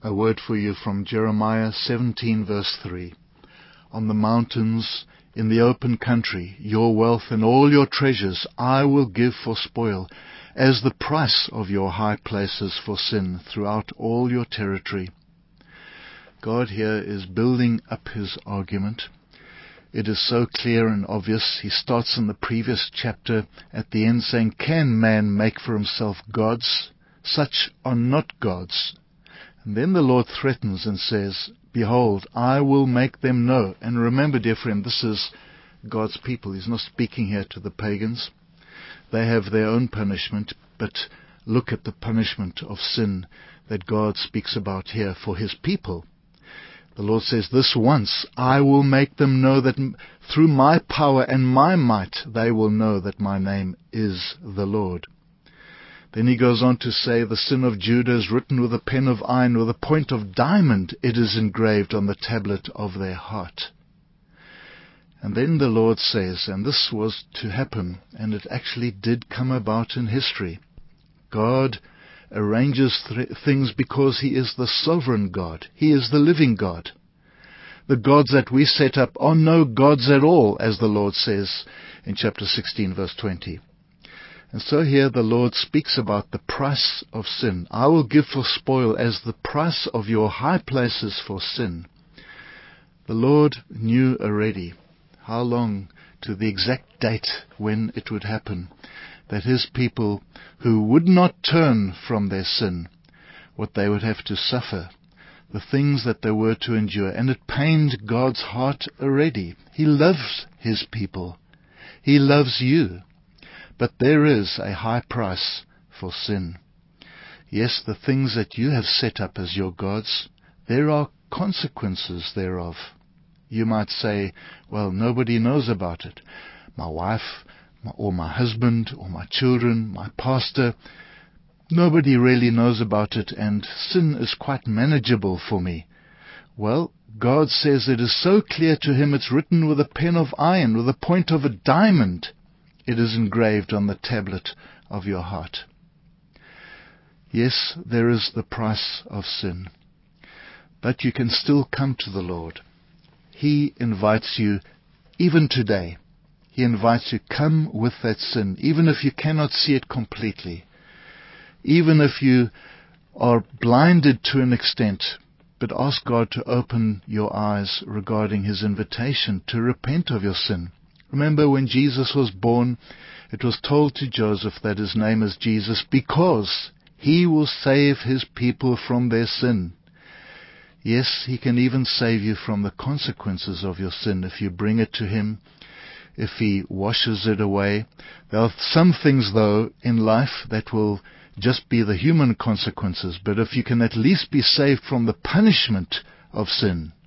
A word for you from Jeremiah 17 verse 3. On the mountains, in the open country, your wealth and all your treasures I will give for spoil, as the price of your high places for sin throughout all your territory. God here is building up his argument. It is so clear and obvious. He starts in the previous chapter at the end saying, "Can man make for himself gods? Such are not gods." And then the Lord threatens and says, "Behold, I will make them know." And remember, dear friend, this is God's people. He's not speaking here to the pagans. They have their own punishment, but look at the punishment of sin that God speaks about here for his people. The Lord says, "This once I will make them know that through my power and my might they will know that my name is the Lord." Then he goes on to say, "The sin of Judah is written with a pen of iron, with a point of diamond it is engraved on the tablet of their heart." And then the Lord says, and this was to happen, and it actually did come about in history. God arranges things because he is the sovereign God. He is the living God. The gods that we set up are no gods at all, as the Lord says in chapter 16, verse 20. And so here the Lord speaks about the price of sin. "I will give for spoil as the price of your high places for sin." The Lord knew already how long, to the exact date when it would happen, that his people who would not turn from their sin, what they would have to suffer, the things that they were to endure. And it pained God's heart already. He loves his people. He loves you. But there is a high price for sin. Yes, the things that you have set up as your gods, there are consequences thereof. You might say, "Well, nobody knows about it. My wife, or my husband, or my children, my pastor, nobody really knows about it, and sin is quite manageable for me." Well, God says it is so clear to him, it's written with a pen of iron, with a point of a diamond. It is engraved on the tablet of your heart. Yes, there is the price of sin, but you can still come to the Lord. He invites you, even today. He invites you, come with that sin, even if you cannot see it completely, even if you are blinded to an extent, but ask God to open your eyes regarding his invitation to repent of your sin. Remember, when Jesus was born, it was told to Joseph that his name is Jesus because he will save his people from their sin. Yes, he can even save you from the consequences of your sin if you bring it to him, if he washes it away. There are some things, though, in life that will just be the human consequences, but if you can at least be saved from the punishment of sin,